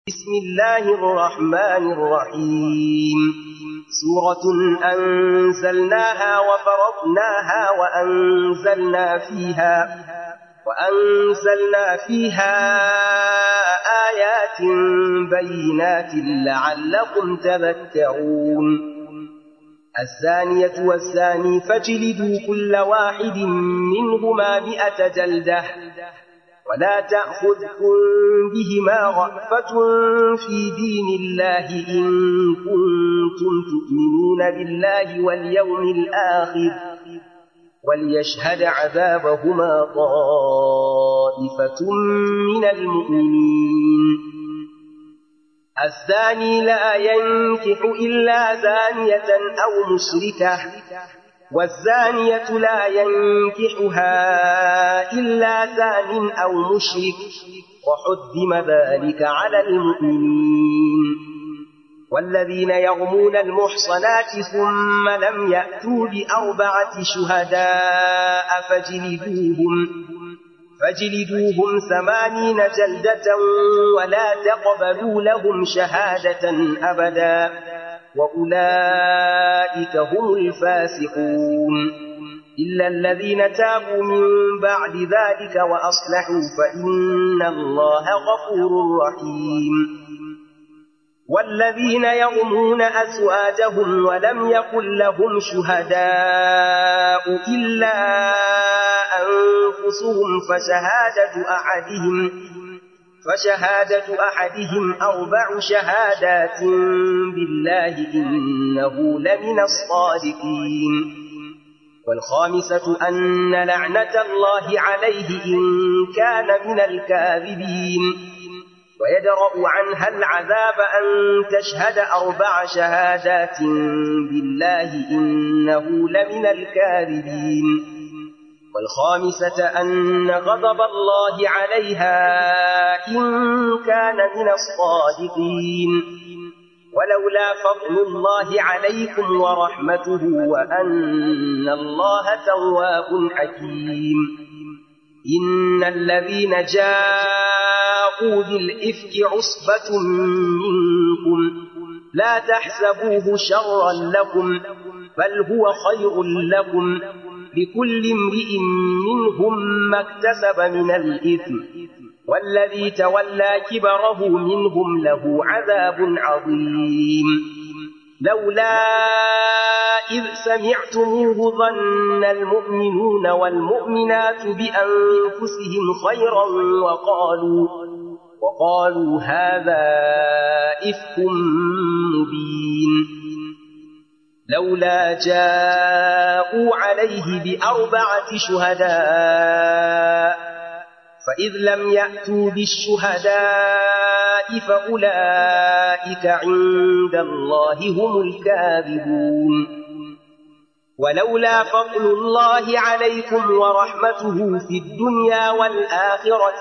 بسم الله الرحمن الرحيم سورة أنزلناها وفرضناها وأنزلنا فيها آيات بينات لعلكم تذكرون الزانية والزاني فاجلدوا كل واحد منهما 100 جلدة ولا تأخذكم بهما رأفة في دين الله إن كنتم تؤمنون بالله واليوم الآخر وليشهد عذابهما طائفة من المؤمنين الزاني لا ينكح إلا زانية أو مشركة والزانية لا ينكحها إلا زان أو مشرك وحرم ذلك على المؤمنين والذين يرمون المحصنات ثم لم يأتوا ب4 شهداء فاجلدوهم 80 جلدة ولا تقبلوا لهم شهادة أبدا وأولئك هم الفاسقون إلا الذين تابوا من بعد ذلك وأصلحوا فإن الله غفور رحيم والذين يرمون أزواجهم ولم يكن لهم شهداء إلا أنفسهم فشهادة أحدهم 4 شهادات بالله إنه لمن الصادقين والخامسة أن لعنة الله عليه إن كان من الكاذبين ويدرأ عنها العذاب أن تشهد 4 شهادات بالله إنه لمن الكاذبين والخامسة أن غضب الله عليها إن كان من الصادقين ولولا فضل الله عليكم ورحمته وأن الله تواب حكيم إن الذين جاءوا بالإفك عصبة منكم لا تحسبوه شرا لكم بل هو خير لكم لكل امرئ منهم ما اكتسب من الإثم والذي تولى كبره منهم له عذاب عظيم لولا إذ سمعتموه ظن المؤمنون والمؤمنات بأنفسهم خيرا وقالوا هذا إفك مبين لولا جاءوا عليه ب4 شهداء فإذ لم يأتوا بالشهداء فأولئك عند الله هم الكاذبون ولولا فضل الله عليكم ورحمته في الدنيا والآخرة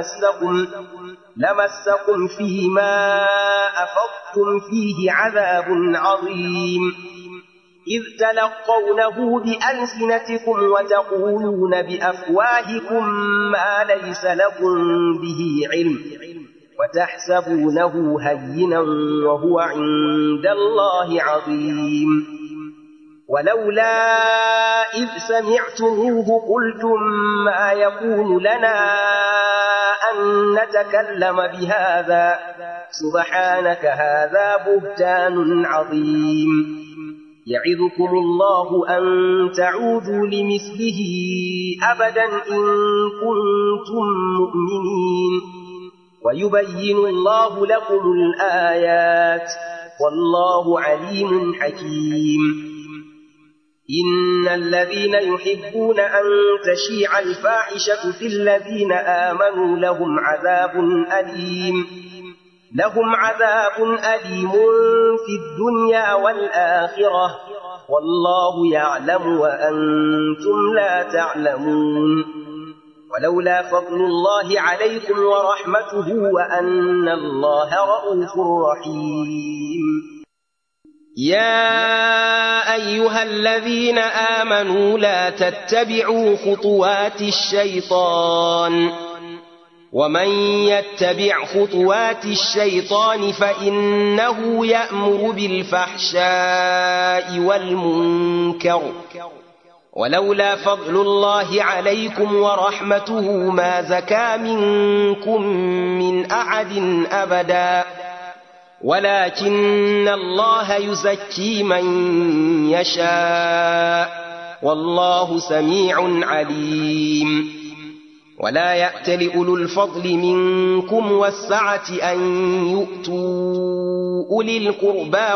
لمسكم فيما أفضتم فيه عذاب عظيم إذ تلقونه بألسنتكم وتقولون بأفواهكم ما ليس لكم به علم وتحسبونه هينا وهو عند الله عظيم ولولا إذ سمعتموه قلتم ما يكون لنا أن نتكلم بهذا سبحانك هذا بهتان عظيم يعظكم الله أن تعودوا لمثله أبدا إن كنتم مؤمنين ويبين الله لكم الآيات والله عليم حكيم إن الذين يحبون أن تشيع الفاحشة في الذين آمنوا لهم عذاب أليم في الدنيا والآخرة والله يعلم وأنتم لا تعلمون ولولا فضل الله عليكم ورحمته وأن الله رؤوف رحيم يا أيها الذين آمنوا لا تتبعوا خطوات الشيطان ومن يتبع خطوات الشيطان فإنه يأمر بالفحشاء والمنكر ولولا فضل الله عليكم ورحمته ما زكى منكم من أحد أبدا ولكن الله يزكي من يشاء والله سميع عليم ولا يأتل أولو الفضل منكم والسعة أن يؤتوا أولي القربى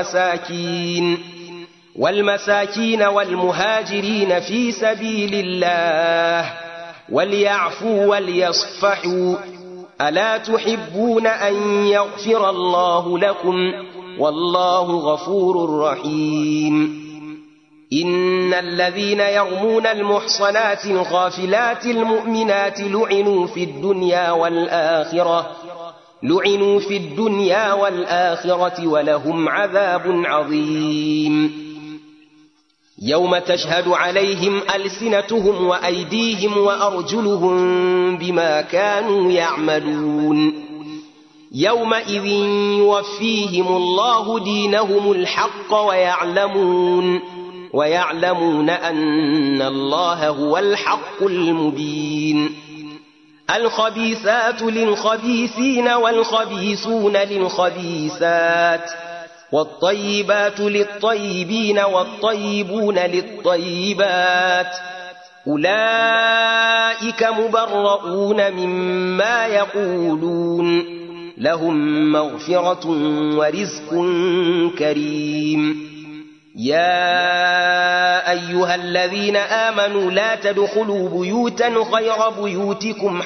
والمساكين والمهاجرين في سبيل الله وليعفوا وليصفحوا ألا تحبون أن يغفر الله لكم والله غفور رحيم إن الذين يرمون المحصنات الغافلات المؤمنات لعنوا في الدنيا والآخرة ولهم عذاب عظيم يوم تشهد عليهم ألسنتهم وأيديهم وأرجلهم بما كانوا يعملون يومئذ يوفيهم الله دينهم الحق ويعلمون أن الله هو الحق المبين الخبيثات للخبيثين والخبيثون للخبيثات والطيبات للطيبين والطيبون للطيبات أولئك مبرؤون مما يقولون لهم مغفرة ورزق كريم يا أيها الذين آمنوا لا تدخلوا بيوتا غير بيوتكم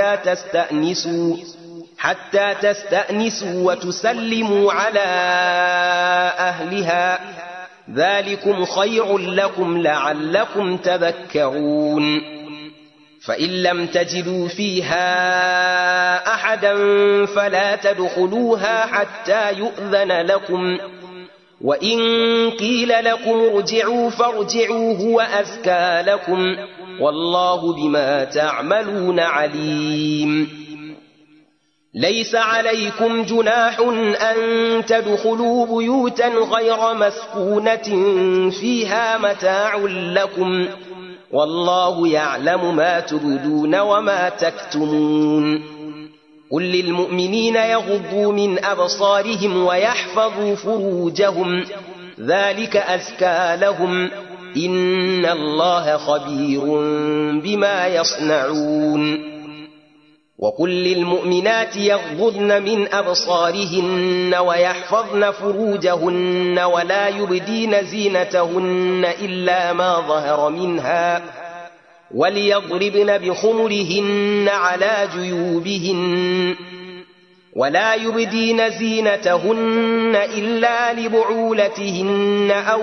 حتى تستأنسوا وتسلموا على أهلها ذلكم خير لكم لعلكم تذكرون فإن لم تجدوا فيها أحدا فلا تدخلوها حتى يؤذن لكم وإن قيل لكم ارجعوا فارجعوا هو أزكى لكم والله بما تعملون عليم ليس عليكم جناح أن تدخلوا بيوتا غير مسكونة فيها متاع لكم والله يعلم ما تبدون وما تكتمون قل للمؤمنين يغضوا من أبصارهم ويحفظوا فروجهم ذلك أزكى لهم إن الله خبير بما يصنعون وقل للمؤمنات يغضضن من أبصارهن ويحفظن فروجهن ولا يبدين زينتهن إلا ما ظهر منها وليضربن بخمرهن على جيوبهن ولا يبدين زينتهن إلا لبعولتهن أو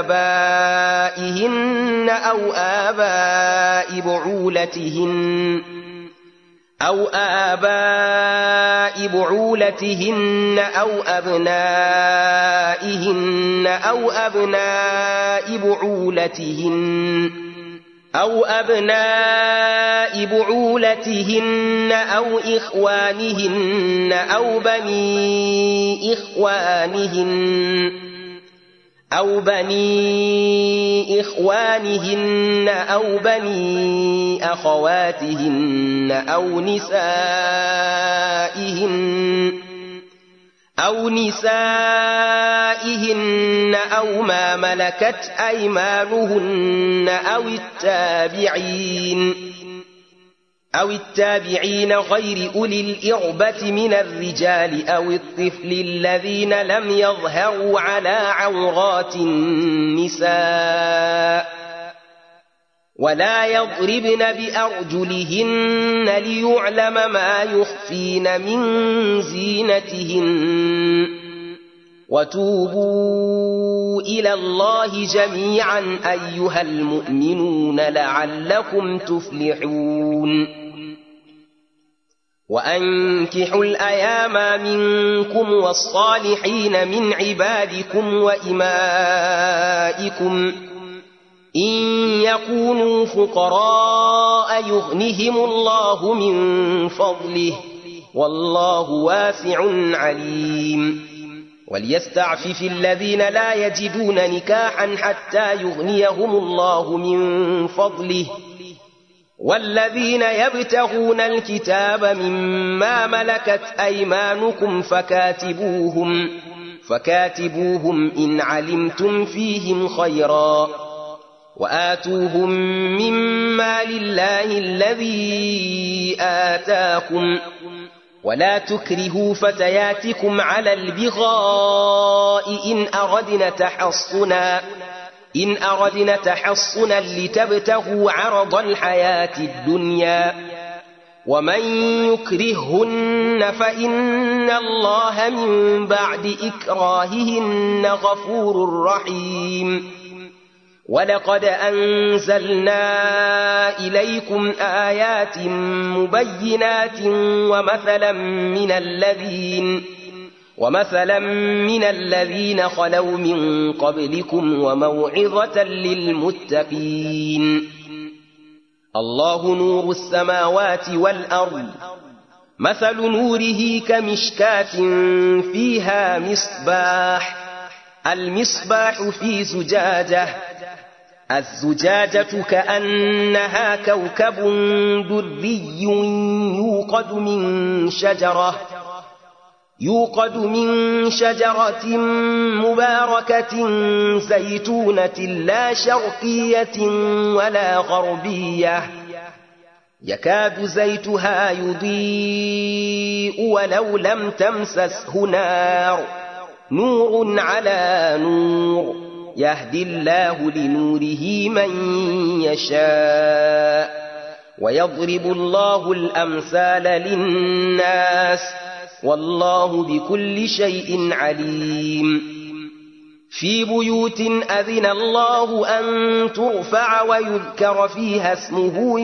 آبائهن أو آباء بعولتهن أو أبنائهن أو أبناء بعولتهن أو إخوانهن أو بني إخوانهن أو بني أخواتهن أو نسائهن أو ما ملكت أيمانهن أو التابعين غير أولي الإربة من الرجال أو الطفل الذين لم يظهروا على عورات النساء ولا يضربن بأرجلهن ليعلم ما يخفين من زينتهن وتوبوا إلى الله جميعا أيها المؤمنون لعلكم تفلحون وأنكحوا الأيام منكم والصالحين من عبادكم وإمائكم إن يكونوا فقراء يغنهم الله من فضله والله واسع عليم وليستعفف الذين لا يجدون نكاحا حتى يغنيهم الله من فضله والذين يبتغون الكتاب مما ملكت أيمانكم فكاتبوهم إن علمتم فيهم خيرا وآتوهم مما لله الذي آتاكم ولا تكرهوا فتياتكم على البغاء إن أردنا تحصنا لتبتغوا عرض الحياة الدنيا ومن يكرههن فإن الله من بعد إكراههن غفور رحيم ولقد أنزلنا إليكم آيات مبينات ومثلا من الذين خلوا من قبلكم وموعظة للمتقين الله نور السماوات والأرض مثل نوره كمشكاة فيها المصباح في زجاجة الزجاجة كأنها كوكب دري يوقد من شجرة مباركة زيتونة لا شرقية ولا غربية يكاد زيتها يضيء ولو لم تمسسه نور على نور يهدي الله لنوره من يشاء ويضرب الله الأمثال للناس والله بكل شيء عليم في بيوت أذن الله أن ترفع ويذكر فيها اسمه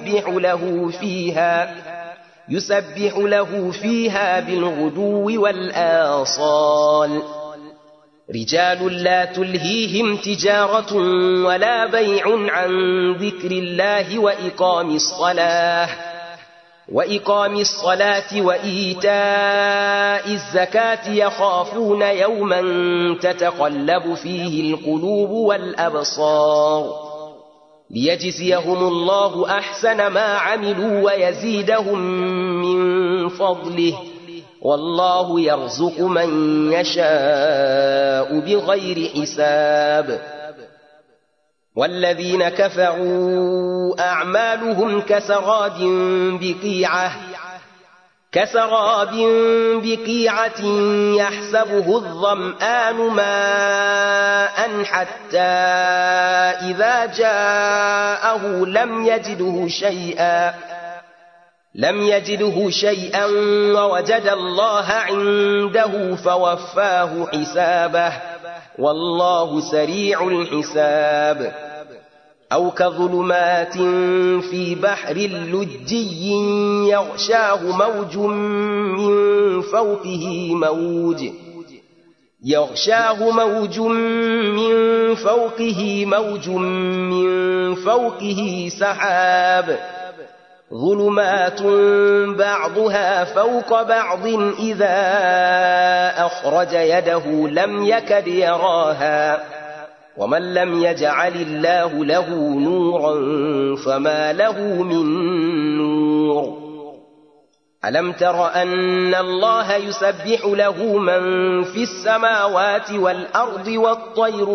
يسبح له فيها بالغدو والآصال رجال لا تلهيهم تجارة ولا بيع عن ذكر الله وإقام الصلاة وإيتاء الزكاة يخافون يوما تتقلب فيه القلوب والأبصار ليجزيهم الله أحسن ما عملوا ويزيدهم من فضله والله يرزق من يشاء بغير حساب والذين كفروا أعمالهم كسراب بقيعة يحسبه الظمآن ماء حتى إذا جاءه لم يجده شيئا ووجد الله عنده فوفاه حسابه والله سريع الحساب أو كظلمات في بحر لجي يغشاه موج من فوقه سحاب ظلمات بعضها فوق بعض إذا أخرج يده لم يكد يراها ومن لم يجعل الله له نورا فما له من نور ألم تر أن الله يسبح له من في السماوات والأرض والطير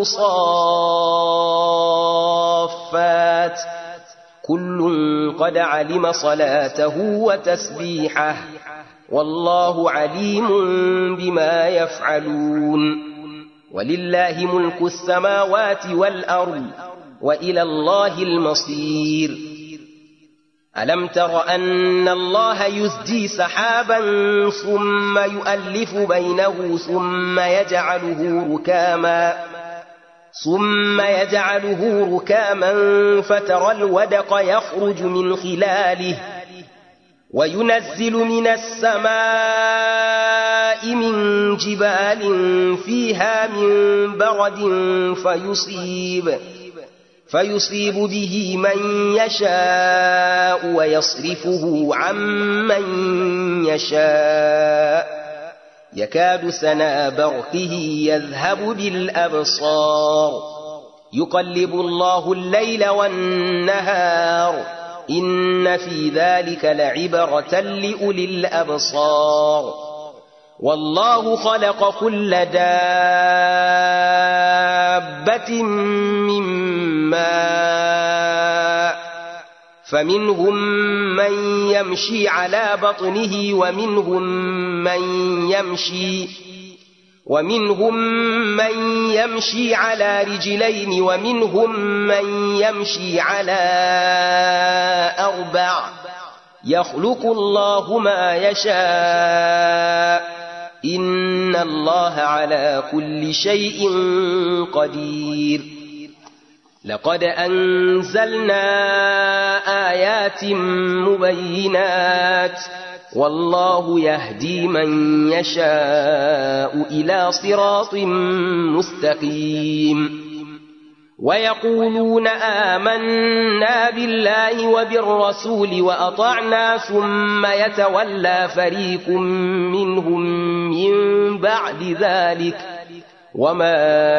صافات كل قد علم صلاته وتسبيحه والله عليم بما يفعلون ولله ملك السماوات والأرض وإلى الله المصير ألم تر أن الله يزجي سحابا ثم يؤلف بينه ثم يجعله ركاما فترى الودق يخرج من خلاله وينزل من السماء من جبال فيها من برد فيصيب به من يشاء ويصرفه عن من يشاء يكاد سنا برقه يذهب بالأبصار يقلب الله الليل والنهار إن في ذلك لعبرة لأولي الأبصار والله خلق كل دابة من ماء فمنهم من يمشي على بطنه ومنهم من يمشي على رجلين ومنهم من يمشي على 4 يخلق الله ما يشاء إن الله على كل شيء قدير لقد أنزلنا آيات مبينات والله يهدي من يشاء إلى صراط مستقيم ويقولون آمنا بالله وبالرسول وأطعنا ثم يتولى فريق منهم من بعد ذلك وما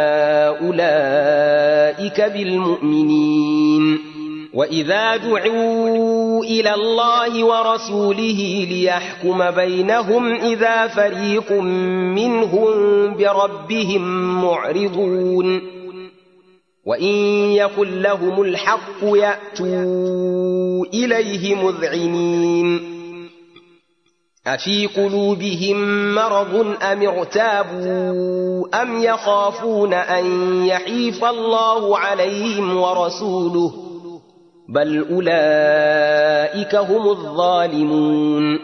أولئك بالمؤمنين وإذا دعوا إلى الله ورسوله ليحكم بينهم إذا فريق منهم بربهم معرضون وإن يكن لهم الحق يأتوا إليه مذعنين أفي قلوبهم مرض أم ارتابوا أم يخافون أن يحيف الله عليهم ورسوله بل أولئك هم الظالمون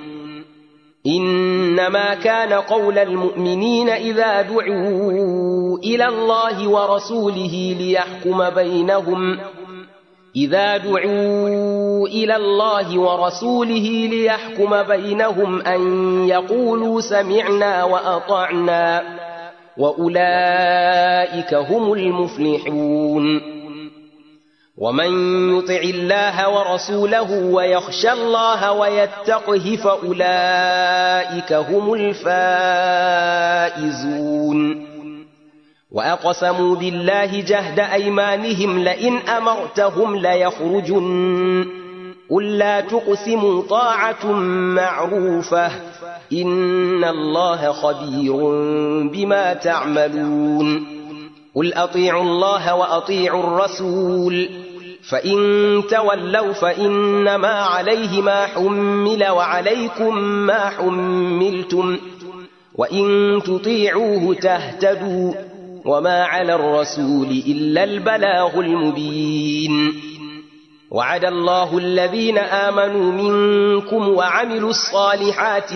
إنما كان قول المؤمنين إذا دعوا إلى الله ورسوله ليحكم بينهم أن يقولوا سمعنا وأطعنا وأولئك هم المفلحون ومن يطع الله ورسوله ويخشى الله ويتقه فأولئك هم الفائزون وأقسموا بالله جهد أيمانهم لئن أمرتهم ليخرجن قل لا تقسموا طاعة معروفة إن الله خبير بما تعملون قل أطيعوا الله وأطيعوا الرسول فإن تولوا فإنما عليه ما حمل وعليكم ما حملتم وإن تطيعوه تهتدوا وما على الرسول إلا البلاغ المبين وعد الله الذين آمنوا منكم وعملوا الصالحات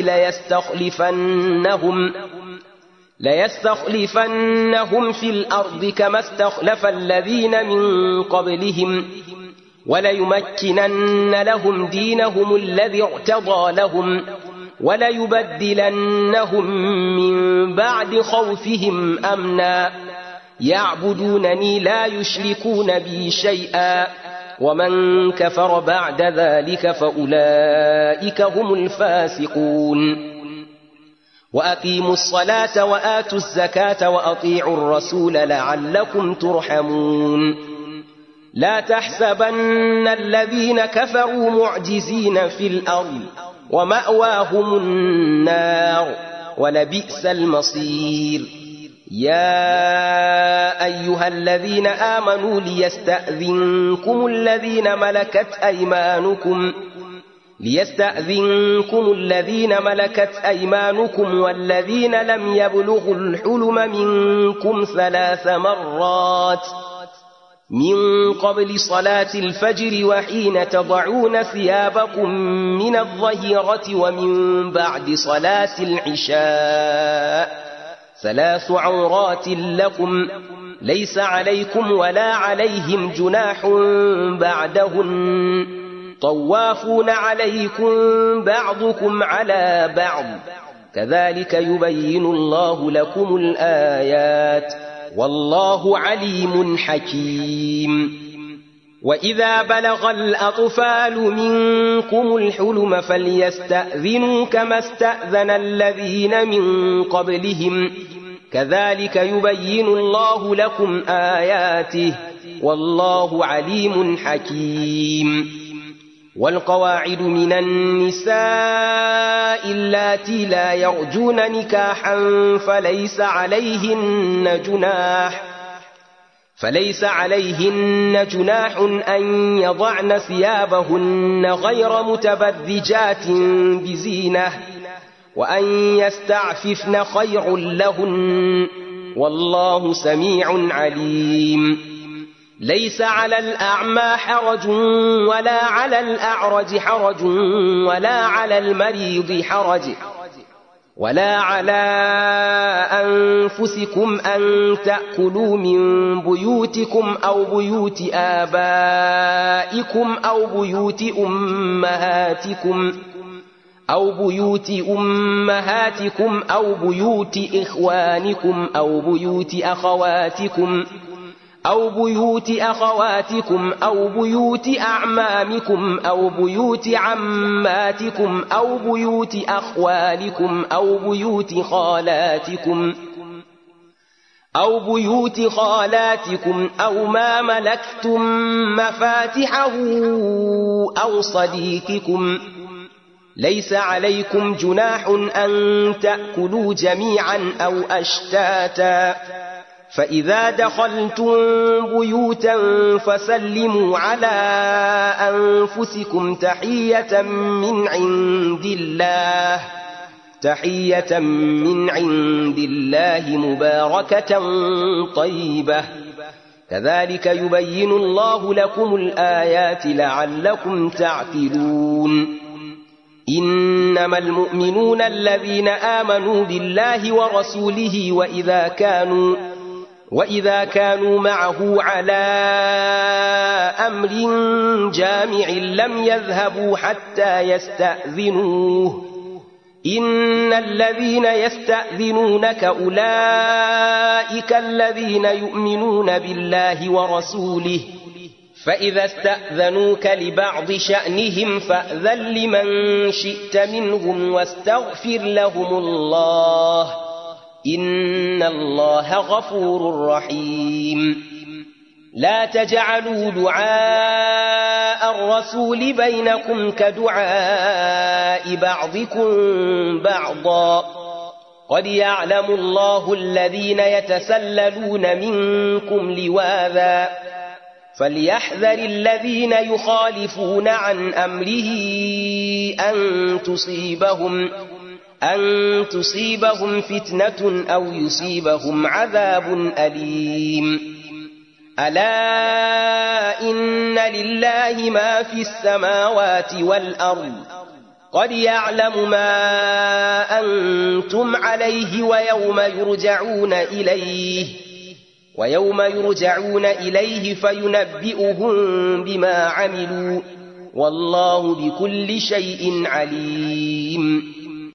ليستخلفنهم في الأرض كما استخلف الذين من قبلهم وليمكنن لهم دينهم الذي ارتضى لهم وليبدلنهم من بعد خوفهم أمنا يعبدونني لا يشركون بي شيئا ومن كفر بعد ذلك فأولئك هم الفاسقون وأقيموا الصلاة وآتوا الزكاة وأطيعوا الرسول لعلكم ترحمون لا تحسبن الذين كفروا معجزين في الأرض ومأواهم النار ولبئس المصير يا أيها الذين آمنوا ليستأذنكم الذين ملكت أيمانكم والذين لم يبلغوا الحلم منكم 3 مرات من قبل صلاة الفجر وحين تضعون ثيابكم من الظهيرة ومن بعد صلاة العشاء 3 عورات لكم ليس عليكم ولا عليهم جناح بعدهن طوافون عليكم بعضكم على بعض كذلك يبين الله لكم الآيات والله عليم حكيم وإذا بلغ الأطفال منكم الحلم فليستأذنوا كما استأذن الذين من قبلهم كذلك يبين الله لكم آياته والله عليم حكيم والقواعد من النساء اللاتي لا يرجون نكاحا فليس عليهن جناح أن يضعن ثيابهن غير متبرجات بزينة وأن يستعففن خير لهن والله سميع عليم ليس على الأعمى حرج ولا على الأعرج حرج ولا على المريض حرج ولا على أنفسكم أن تأكلوا من بيوتكم أو بيوت آبائكم أو بيوت أمهاتكم أو بيوت إخوانكم أو بيوت أخواتكم أو بيوت أعمامكم أو بيوت عماتكم أو بيوت أخوالكم أو بيوت خالاتكم أو ما ملكتم مفاتحه أو صديقكم ليس عليكم جناح أن تأكلوا جميعا أو أشتاتا فإذا دخلتم بيوتا فسلموا على أنفسكم تحية من عند الله مباركة طيبة كذلك يبين الله لكم الآيات لعلكم تعقلون إنما المؤمنون الذين آمنوا بالله ورسوله وإذا كانوا معه على أمر جامع لم يذهبوا حتى يستأذنوه إن الذين يستأذنونك أولئك الذين يؤمنون بالله ورسوله فإذا استأذنوك لبعض شأنهم فأذن لمن شئت منهم واستغفر لهم الله إن الله غفور رحيم لا تجعلوا دعاء الرسول بينكم كدعاء بعضكم بعضا قد يعلم الله الذين يتسللون منكم لواذا فليحذر الذين يخالفون عن أمره أن تصيبهم فتنة أو يصيبهم عذاب أليم ألا إن لله ما في السماوات والأرض قد يعلم ما أنتم عليه ويوم يرجعون إليه فينبئهم بما عملوا والله بكل شيء عليم